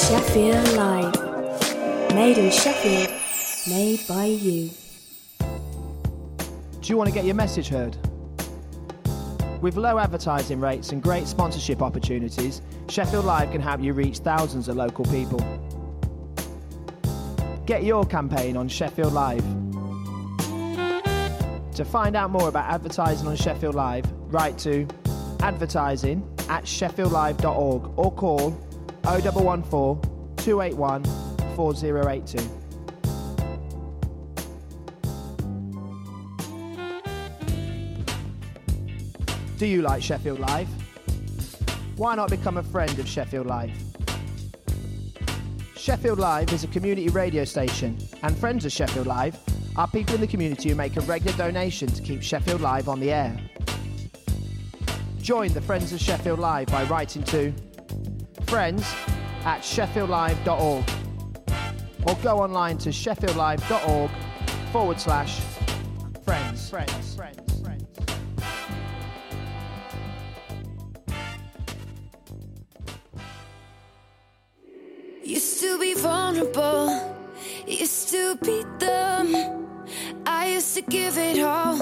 Sheffield Live. Made in Sheffield, made by you. Do you want to get your message heard? With low advertising rates and great sponsorship opportunities, Sheffield Live can help you reach thousands of local people. Get your campaign on Sheffield Live. To find out more about advertising on Sheffield Live, write to advertising@sheffieldlive.org or call 0114 281 4082. Do you like Sheffield Live? Why not become a friend of Sheffield Live? Sheffield Live is a community radio station, and friends of Sheffield Live are people in the community who make a regular donation to keep Sheffield Live on the air. Join the Friends of Sheffield Live by writing to friends@sheffieldlive.org or go online to sheffieldlive.org/friends. Used to be vulnerable, used to be dumb. I used to give it all,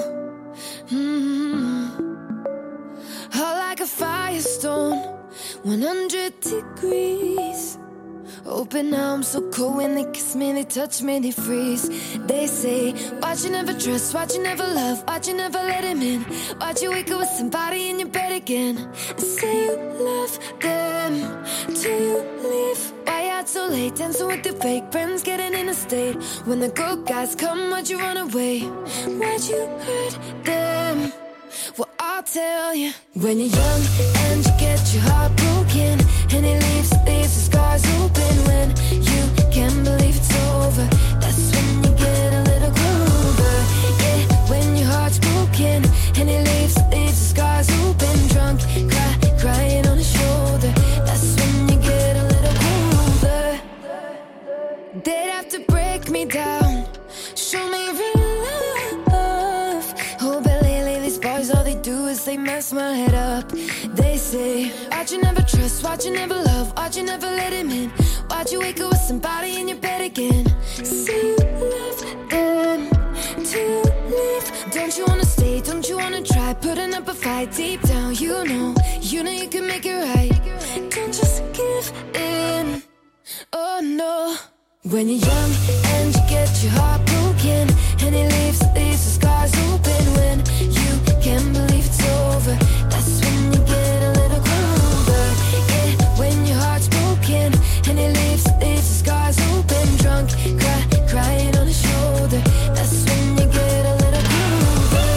hot like a firestone, 100 degrees. Oh, but now I'm so cold. When they kiss me, they touch me, they freeze. They say, why'd you never trust, why'd you never love, why'd you never let him in, why'd you wake up with somebody in your bed again and say you love them till you leave? Why out so late, dancing with the fake friends, getting in a state. When the good guys come, why'd you run away, why'd you hurt them? Well, I'll tell you. When you're young and you get your heart broken, and it leaves the scars open. When you can't believe it's over, that's when you get a little colder. Yeah, when your heart's broken, and it leaves the scars open. Drunk, crying on his shoulder, that's when you get a little colder. They'd have to break me down, show me real love. Oh, but lately these boys, all they do is they mess my head up. They say, why'd you never trust, why'd you never love, why'd you never let him in, why'd you wake up with somebody in your bed again? Say you love them to leave. Don't you wanna stay, don't you wanna try, putting up a fight deep down. You know you can make it right. Don't just give in, oh no. When you're young and you get your heart broken, and it leaves the scars open. When you can't believe it's over, that's when you get a little colder. Yeah, when your heart's broken, and it leaves the scars open. Drunk, crying on his shoulder, that's when you get a little colder.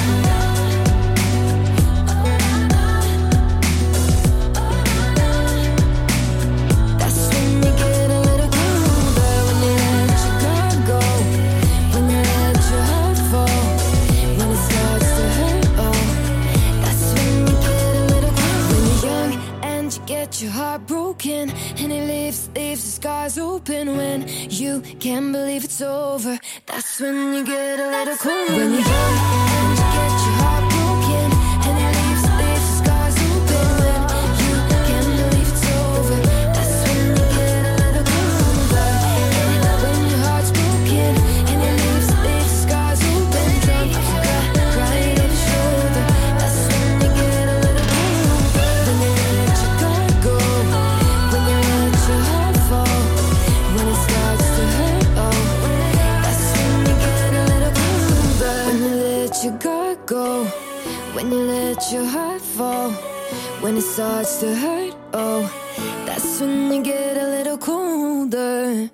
That's when you get a little colder. When you let your guard go, when you let your heart fall, when it starts to hurt, oh, that's when you get a little colder. When you're young and you get your heart broken, and it leaves the scars open. When you can't believe it's over, that's when you get a little colder. When you're young and you get your heart broken, and it leaves the scars open. When you can't believe it's over, that's when you get a little colder. When your heart's broken, and it leaves the scars open. Drunk, crying on your shoulder, that's when you get a little colder. When you let your guard go, when you let your heart fall, when it starts to hurt, oh, that's when you get a little colder. When you let your guard go, when you let your heart fall, when it starts to hurt, oh, that's when you get a little colder.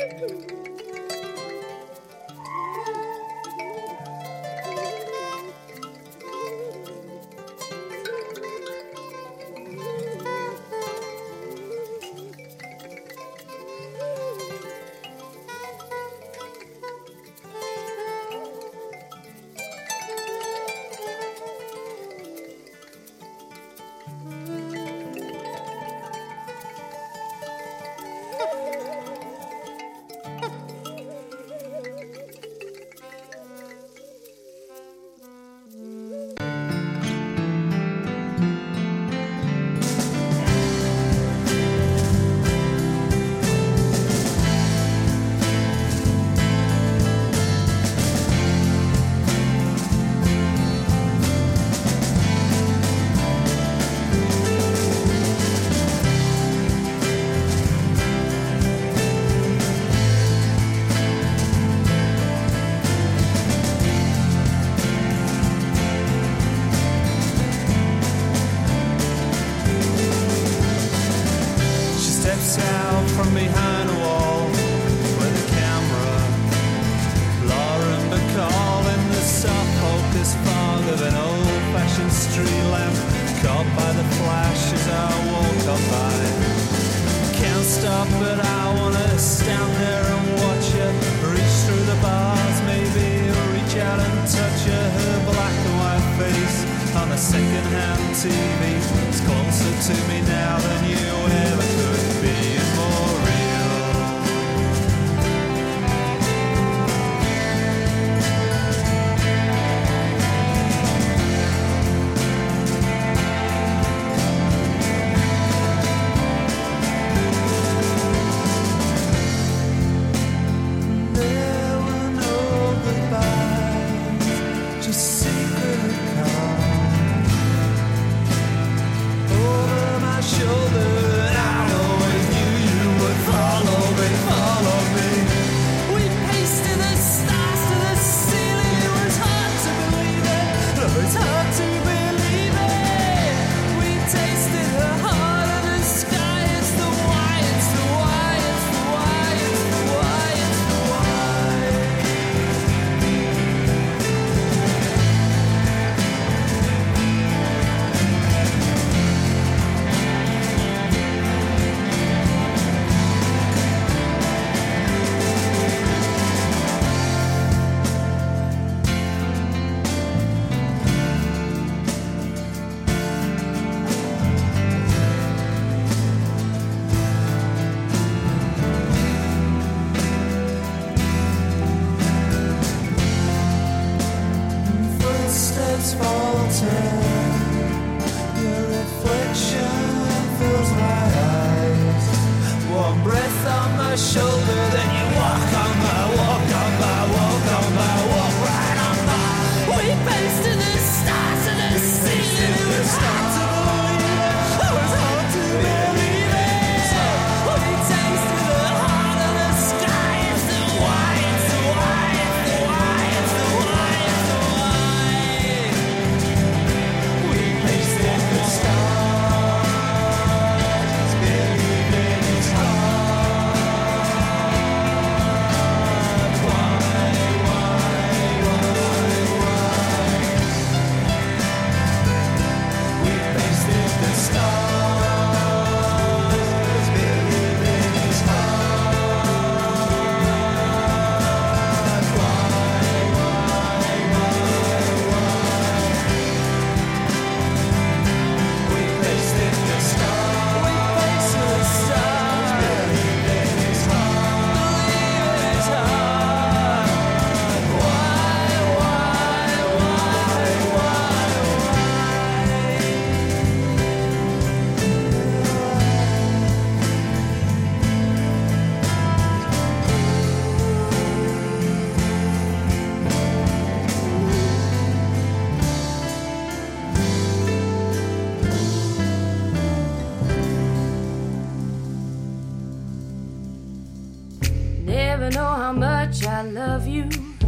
I love you,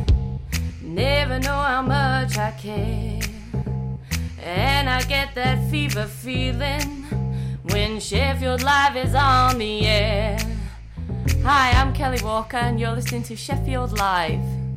never know how much I care. And I get that fever feeling when Sheffield Live is on the air. Hi, I'm Kelly Walker and you're listening to Sheffield Live.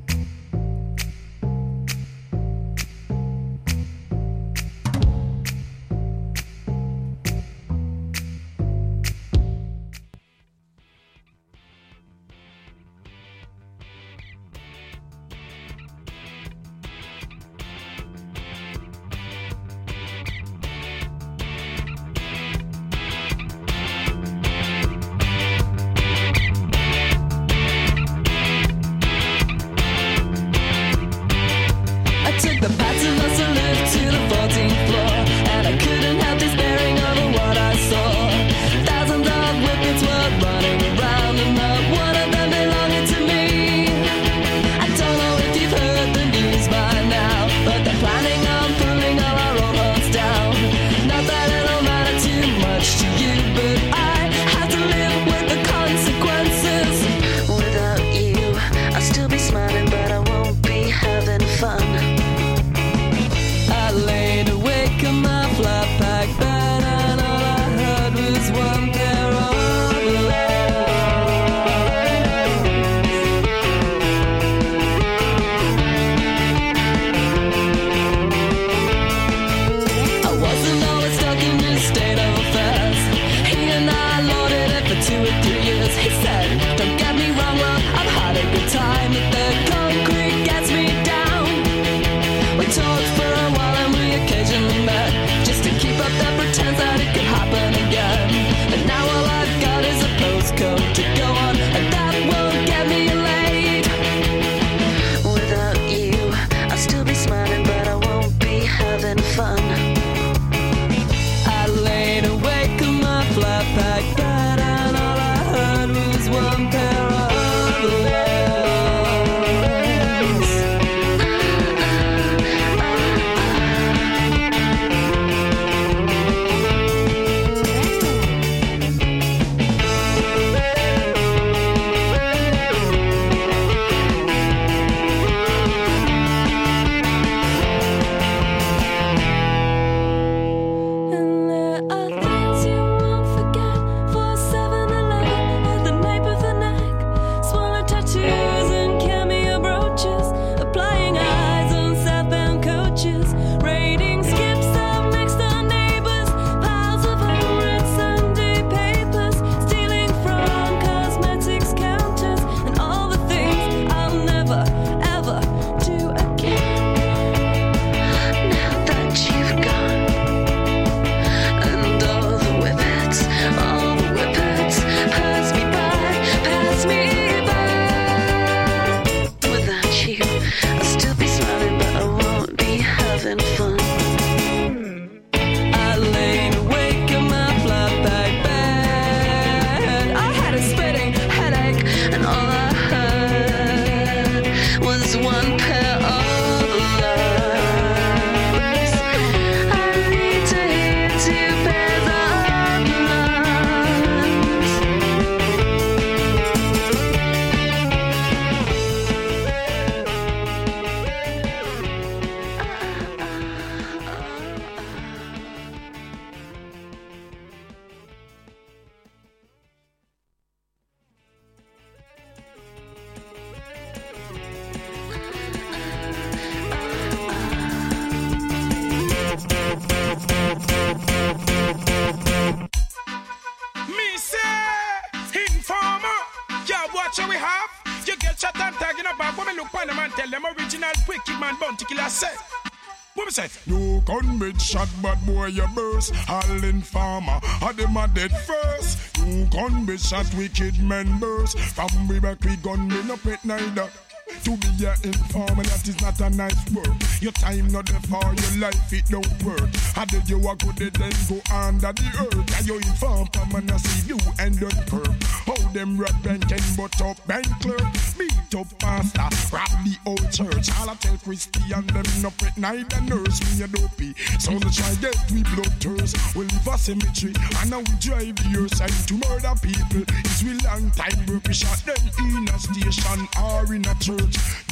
You gunmen shot bad boy you burst. All informer, them a dead first. You gunmen shot wicked men burst. From we back we gunmen up at neither. To be an informer, that is not a nice word. Your time not there for your life, it don't work. How did you walk with it, then go under the earth? And you inform from and I see you and don't perk. How them rat bank and butt up bank clerk. Beat up pastor, rob the old church. All I tell Christian them up at night and nurse me a dopey. So they try get we blood thirst. We leave a cemetery and now we drive your side to murder people. It's we long time work, we shot them in a station or in a church.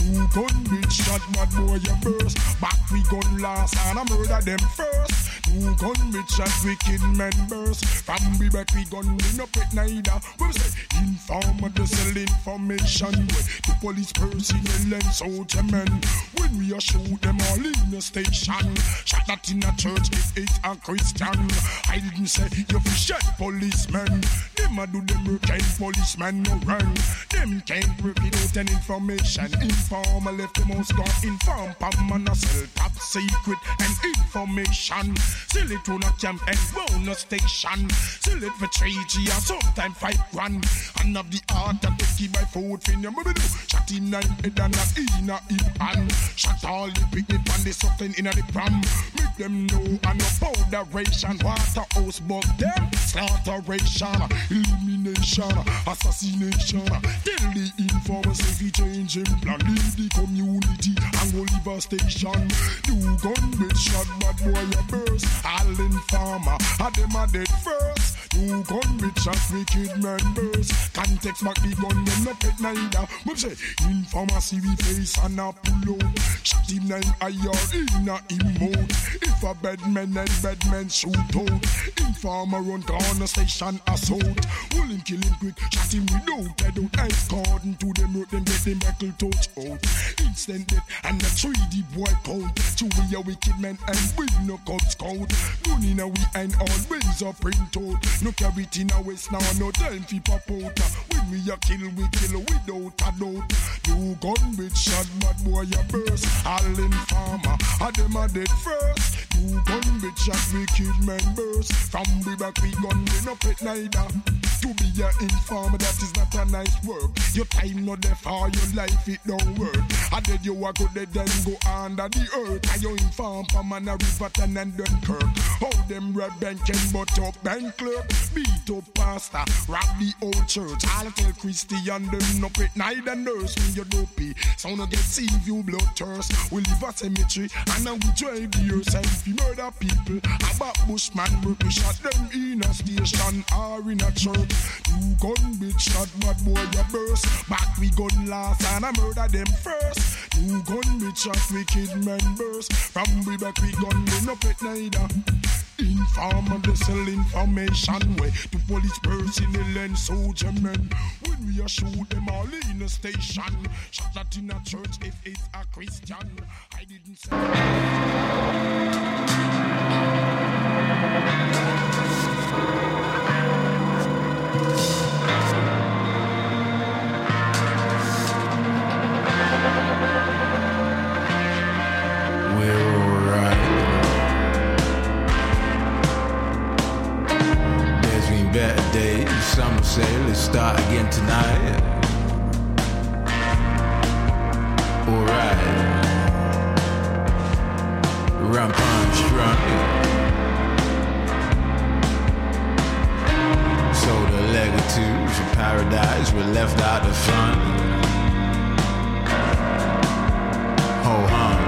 Two gun bitch shot, bad boy you burst. Back we gun last and I murder them first. Two gun bitch shot, wicked members. From we back we gun, we no pet neither. We say informer to sell information. The police personnel and soldier men. When we are shoot them all in the station. Shot that in a church if it's a Christian. I didn't say you fi shot policemen. Them a do them work and policemen no run. Them can't work without an information. Informer left the most gun inform. Pam and a sell top secret and information. Sell it to a camp and bonus station. Sell it for 3G or sometime 5 grand. And of the art of the key by 4 finger. Shot in 9 head and not in a hip hand. Shot all the picnic and the something in a the pram. Make them know and no powderation. Waterhouse bug them. Slaughteration. Elimination. Assassination. Tell the informers if he change him plan. Leave the community and go leave a station. You gun bitch shot bad boy a burst. All informer. And them a dead first. You gun bitch shot wicked members. Context back the gun them no pet neither. We say informer see we face and a pull out. Shot him 9 IR in a emote. If a bad man and bad men shoot out. Informer run corner station assault. Will him kill him quick. Shot him without head out. Ice cordon to them hurt them get them buckle touch out. Instant death and a 3D boy count. To we a wicked man and we no cub scout. Gun in a we and always a print out. No carry it in a waist now, no time fi pop out. When we kill without a doubt. You gun bitch shot, bad boy a burst. All informer, and them a dead first. You gun bitch shot, wicked members. From we back we gun, we no pet neither. To be a informer, that is not a nice work. Your time not there for your life, it don't work. And then you a go dead then go under the earth. And you inform for man a Riverton and Dunkirk. How them red bank and butt up bank clerk. Beat up pastor, rob the old church. I'll tell Christian them no pet neither nurse me your dopey. So no get see you blood thirst. We live a cemetery and now we drive the earth. And if you murder people, about bushman work we shot them in a station or in a church. You gun bitch shot bad boy you burst. Back we gun last and I murder them first. You gun bitch shot wicked members. From we back we gun we no pet neither. Informer they sell information way to police personnel and soldier men. When we are shoot them all in a station. Shot that in a church if it's a Christian. I didn't say. We're alright. There's been better days. Some say let's start again tonight. Alright. Ramp on strong. So the legacies for paradise were left out the front. Ho hum.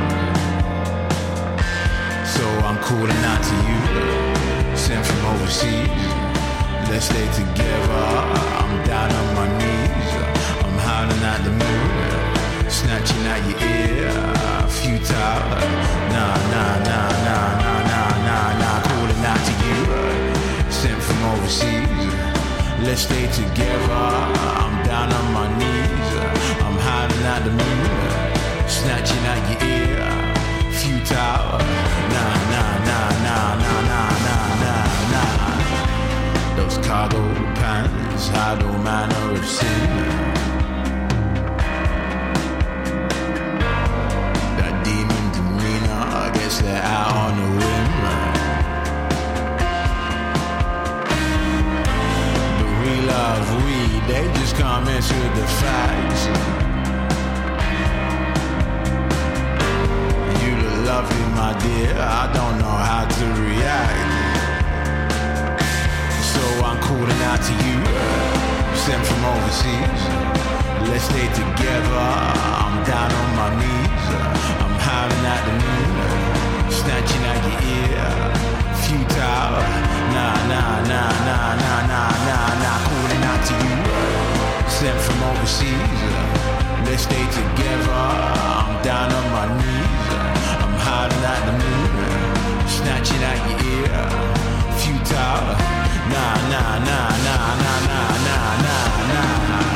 So I'm calling out to you, sent from overseas. Let's stay together. I'm down on my knees. I'm howling at the moon, snatching at your ear. Futile. Nah. Calling out to you, sent from overseas. Let's stay together. I'm down on my knees. I'm howling at the moon, snatching at your ear. Futile. Nah. Those cargo pants hide all manner of sin. That demon demeanor, I guess they're out on a whim. But we love weed, they just can't mess with the facts. You look lovely, my dear, I don't know how to react. So I'm calling out to you, sent from overseas. Let's stay together. I'm down on my knees. I'm howling at the moon, snatching at your ear. Futile. Nah. Calling out to you, sent from overseas. Let's stay together. I'm down on my knees. I'm hiding at the moon, snatching at your ear. Futile. Nah, nah, nah, nah, nah, nah, nah, nah, nah.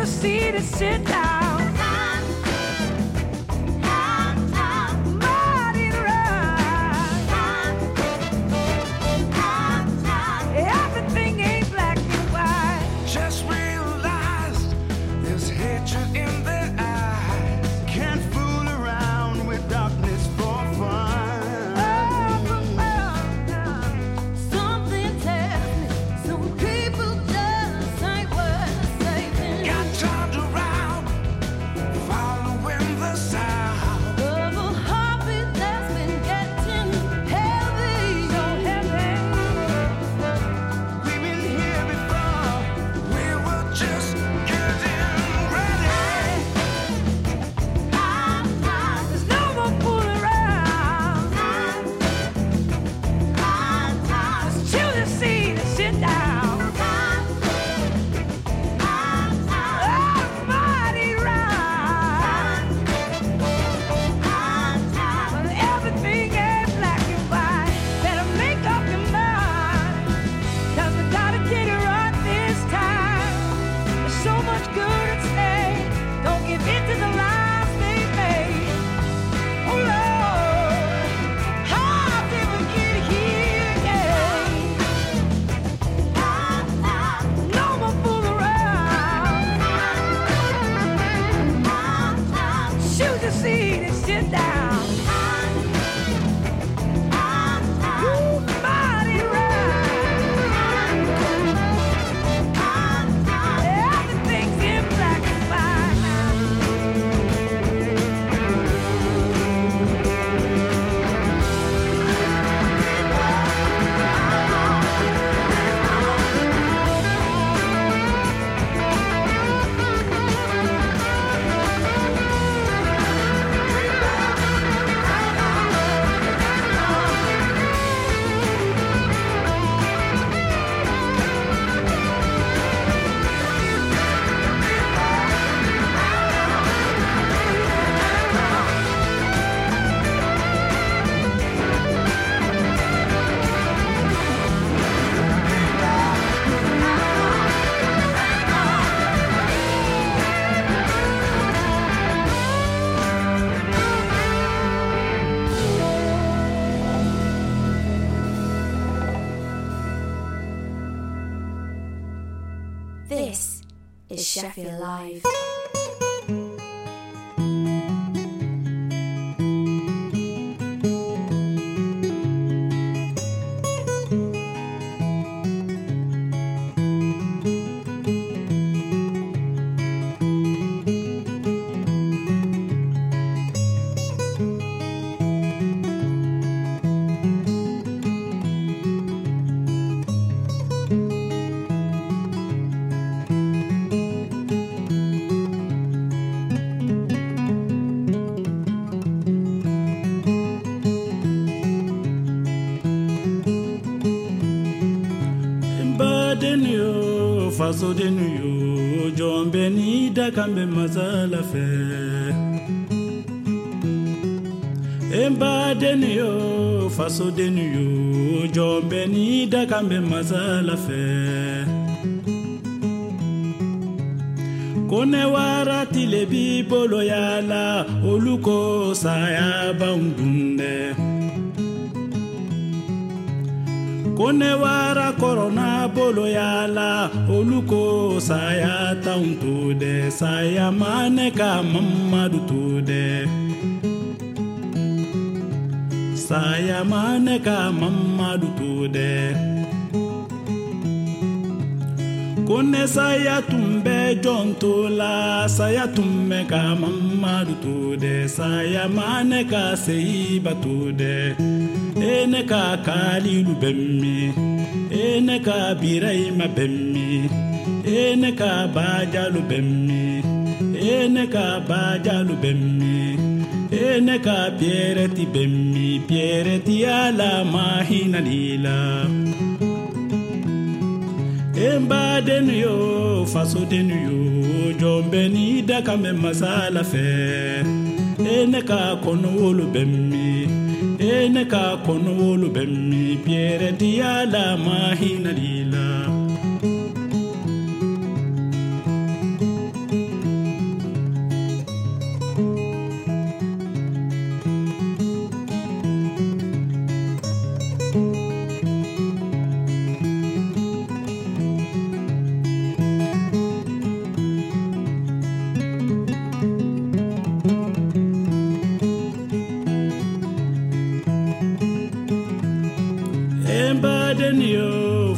a seat and sit down. This is Sheffield Live. Faso de nuyo jombe ni da kambe mazala fe Emba de nuyo faso de nuyo jombe ni da kambe mazala fe Kone warati le bibolo yala oluko saya baundunde Kone wara corona bolo yala oluko saya tauntude saya maneka mamadu tude saya maneka mamadu tude Kone saya tumbe jontola saya tumme ka mamadu tude saya maneka seiba tude Ene ka kalilu bemmi Ene ka biraima bemmi Ene ka bajalu bemmi Ene ka bajalu bemmi Ene ka piereti bemmi Piereti ala mahina lila Emba denu yo faso denu yo Jombe ni daka me masala fe Ene ka kono wolu bemmi Ene ka kono wolu bemmi Pierre diala mahina lila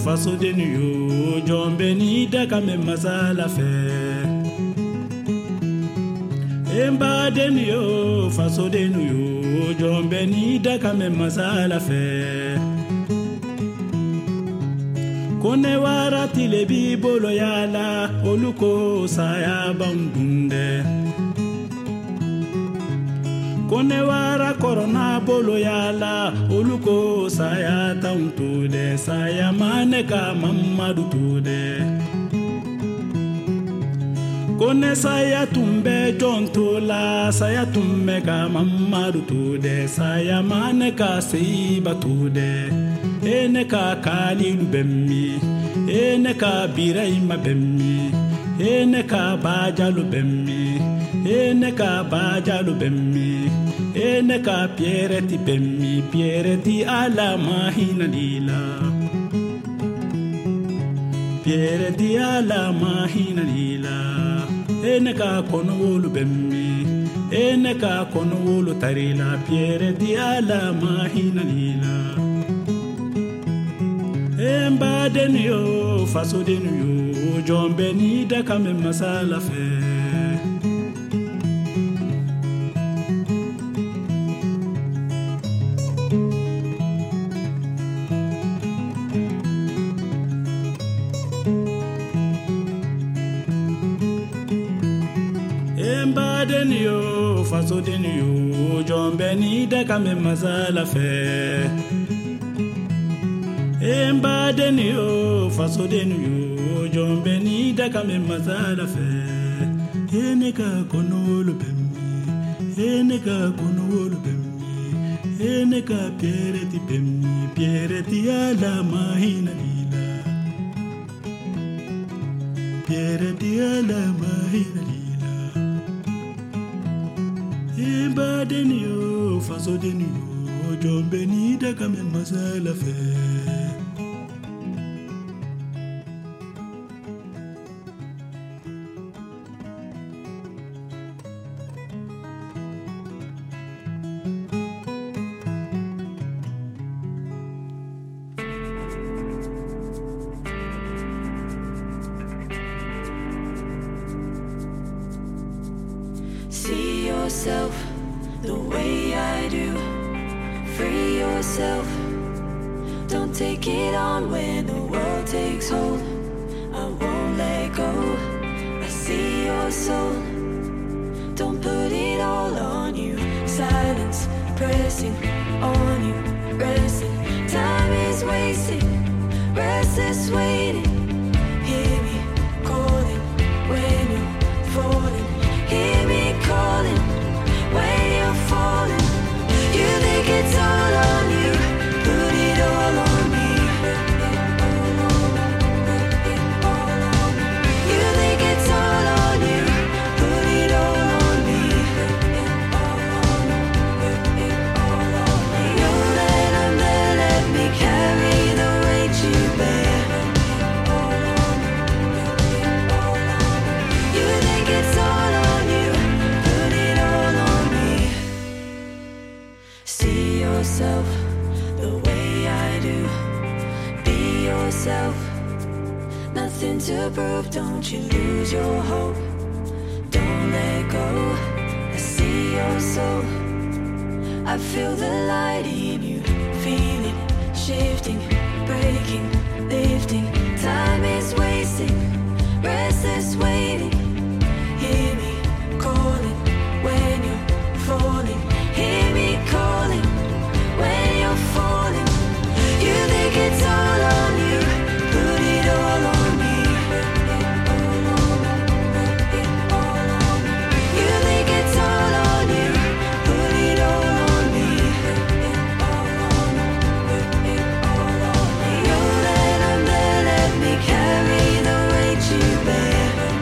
faso denu yo jombe ni daga me masala fe emba denu yo faso denu yo jombe ni daga me masala fe kone warati le bibolo yala oluko saya bandunde kone wara korona bolo yala oluko saya tauntude saya maneka mamadu tude kone saya tumbe jontola saya tummeka mamadu tude saya maneka seiba tude eneka kalilu bemmi eneka biraima bemmi eneka bajalu bemmi eneka bajalu bemmi eneka piereti bemmi piereti ala mahina lila piereti ala mahina lila eneka konowolu bemmi eneka konowolu tarila piereti ala mahina lila emba denu yo faso denu yo jombe ni daka me masala fe emba denu yo faso denu yo jombe ni daka me masala fe emba denu yo faso denu yo jombe ni daka me masala fe eneka konolu bemmi eneka konolu bemmi eneka piereti bemmi piereti ala mahina lila piereti ala mahina lila emba denu yo faso denu yo jombe ni daka me masala fe See yourself the way I do. Free yourself. Don't take it on when the world takes hold. I won't let go. I see your soul. Don't put it all on you. Silence pressing on you. Resting. Time is wasting. Restless waiting. Hear me calling when you're falling. Hear me calling when you're falling. You think it's all on you, put it all on me. You think it's all on you, put it all on me. You let them there, let me carry the weight you bear. You think it's all on you, put it all on me. See yourself the way I do. Be yourself. Nothing to prove, don't you lose your hope. Don't let go. I see your soul. I feel the light in you. Feel it shifting, breaking, lifting. Time is wasting. Restless waiting. Hear me calling when you're falling. Hear me calling when you're falling. You think it's all on you, put it all on me. You think it's all on you, put it all on me. You let them there, let me carry the weight you bear.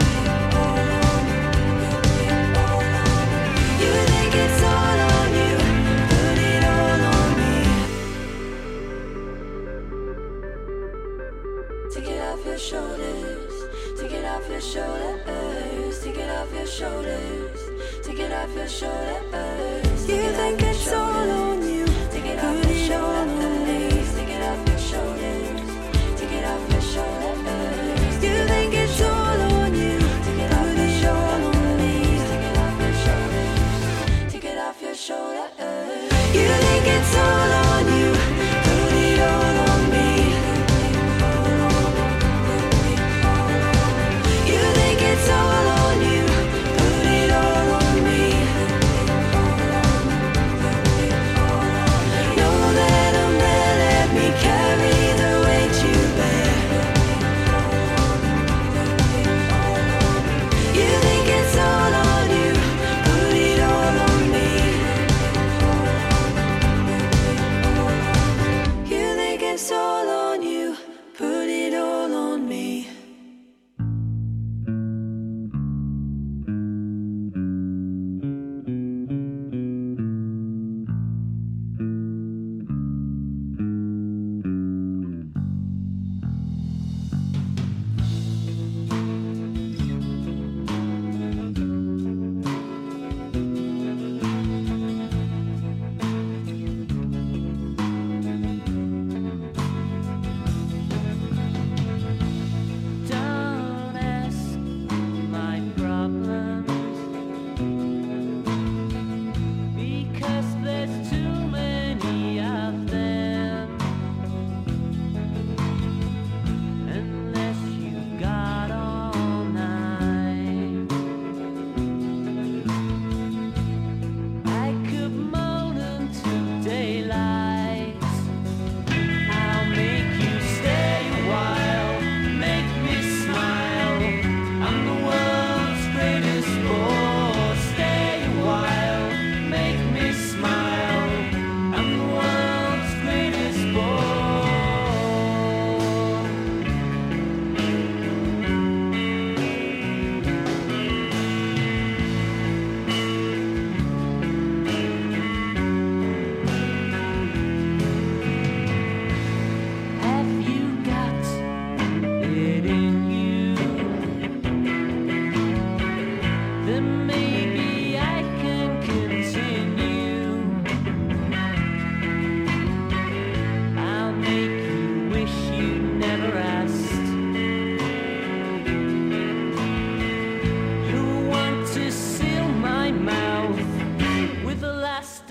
You think it's all on you, put it all on me. Take it off your shoulders, take it off your shoulders, take it off your shoulders, take it off your shoulders. You think it's all on you, take it off your shoulders, take it off your shoulders, take it off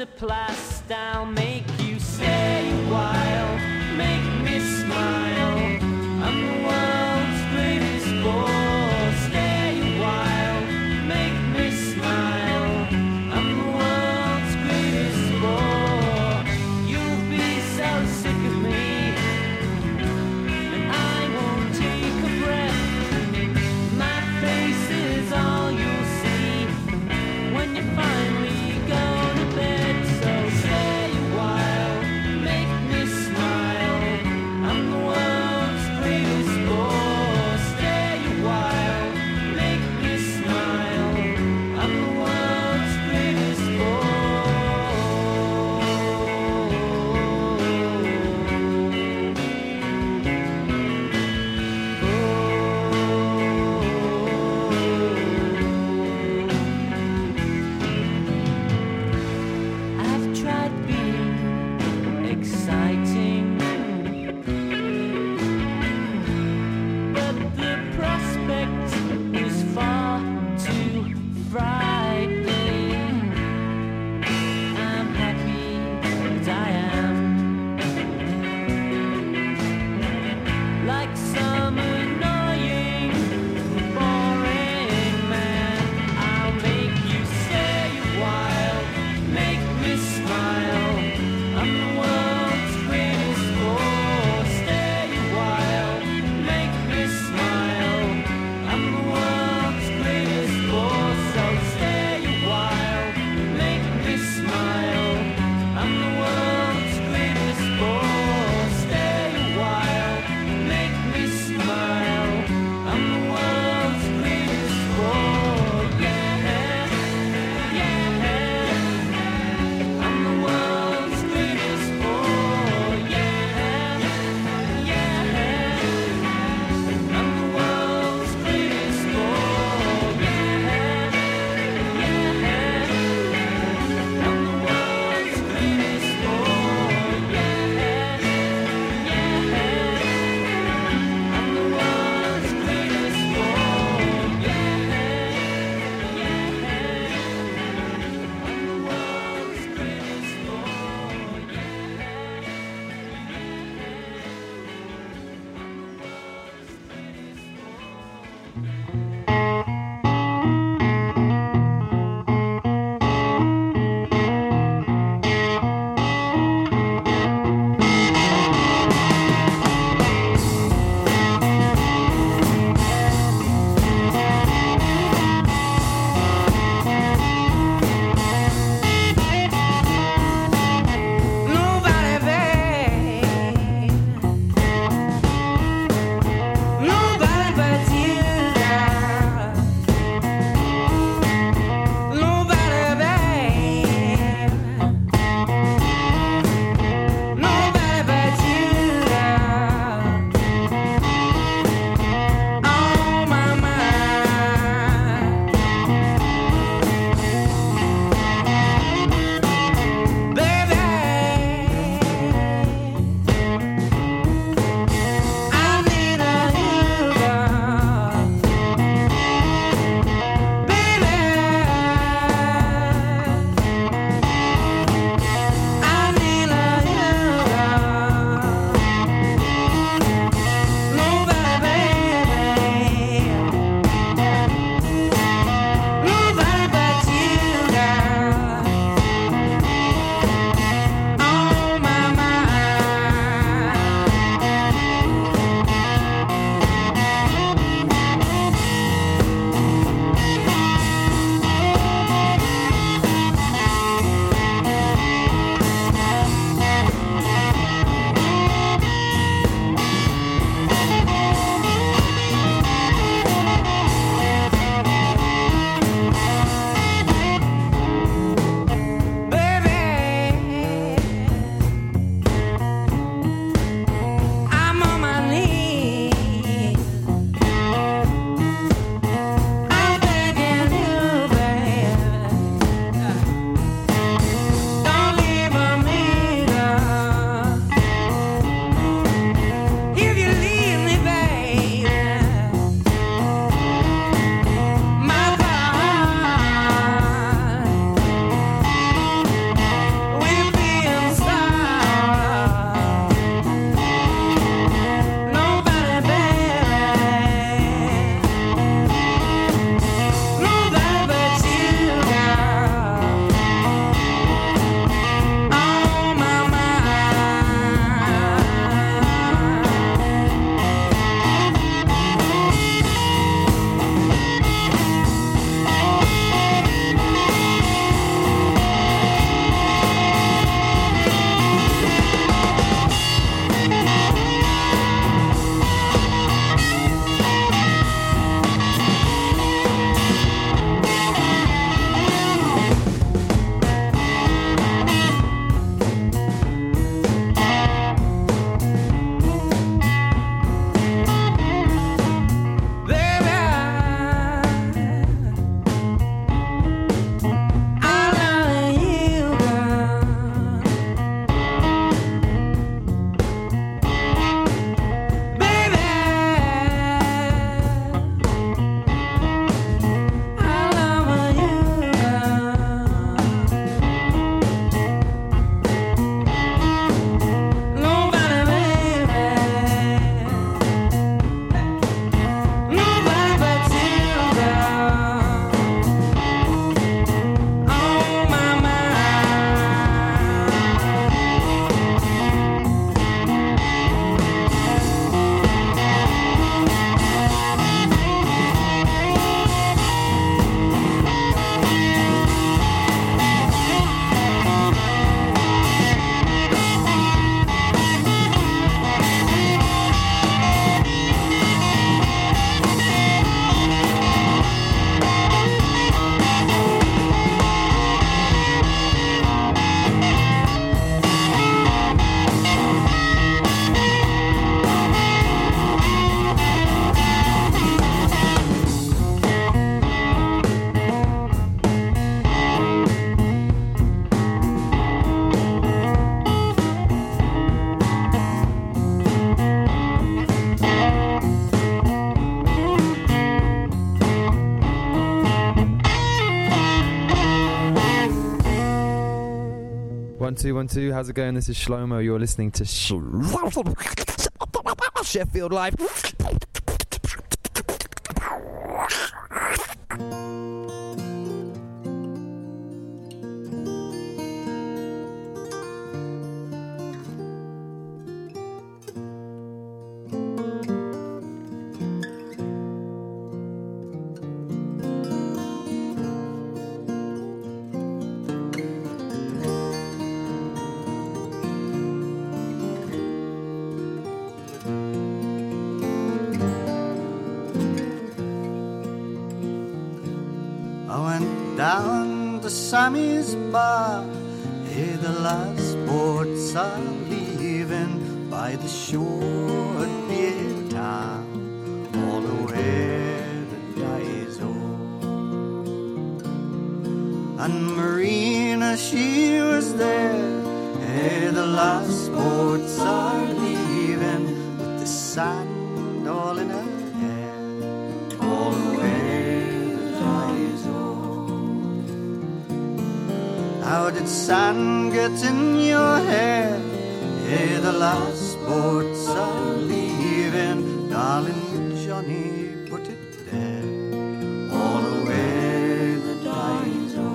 plast, I'll make you stay a while, make me smile. I'm the world's greatest bore. Stay a while, make me smile. I'm the world's greatest bore. You'll be so sick of me, and I won't take a breath. My face is all you'll see when you finally go to bed. So stay a while, make me smile. 1 2 1 2. How's it going? This is Shlomo. You're listening to Sheffield Live. Down to Sammy's bar, hey, the last boats are leaving by the shore at Beard Town, all the way to Daiso. And Marina, she was there, hey, the last boats are leaving with the sand all in her hair, all the way. How did sand get in your hair? Hey, the last boats are leaving, darling Johnny, put it there, all the way to Daiso.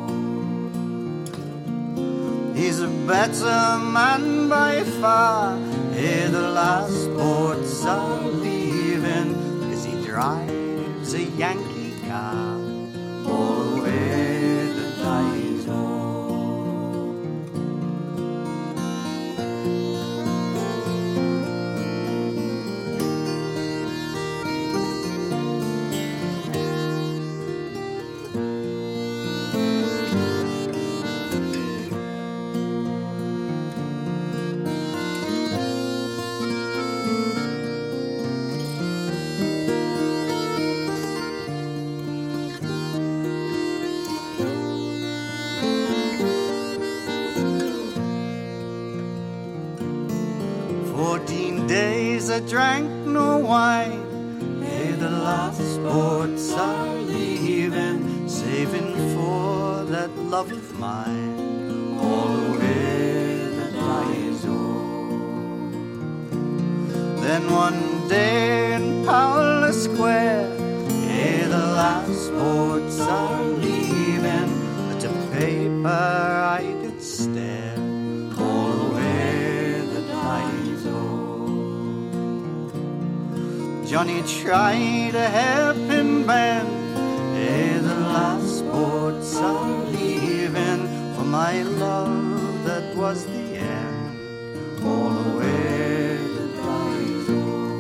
He's a better man by far. Hey, the last boats are leaving, 'cause he drives a Yankee car, all the way to Daiso. I drank no wine. Hey, the last boats are leaving, saving for that love of mine, all the way to Daiso. Then one day in Paula Square, hey, the last boats are leaving, at a paper I did stare, all the way to Daiso. Johnny tried a hairpin bend, hey, the last boats are leaving, for my love that was the end, all the way to Daiso.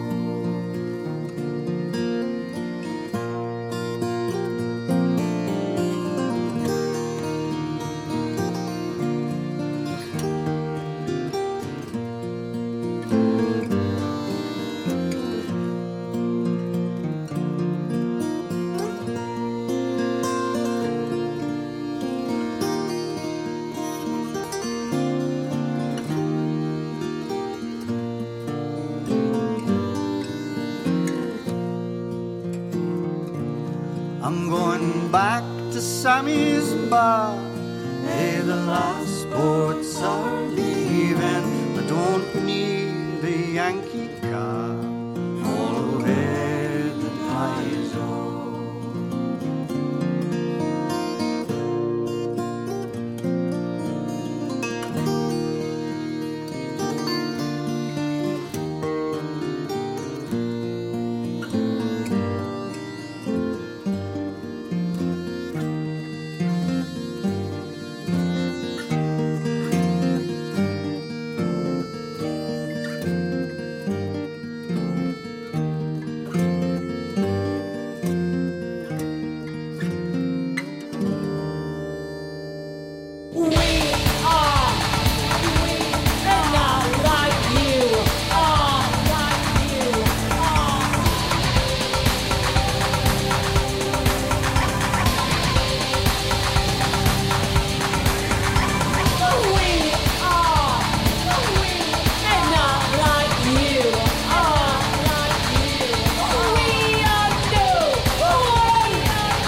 I'm going back to Sammy's bar. Hey, the last boats are leaving. I don't need a Yankee car, all the way to Daiso.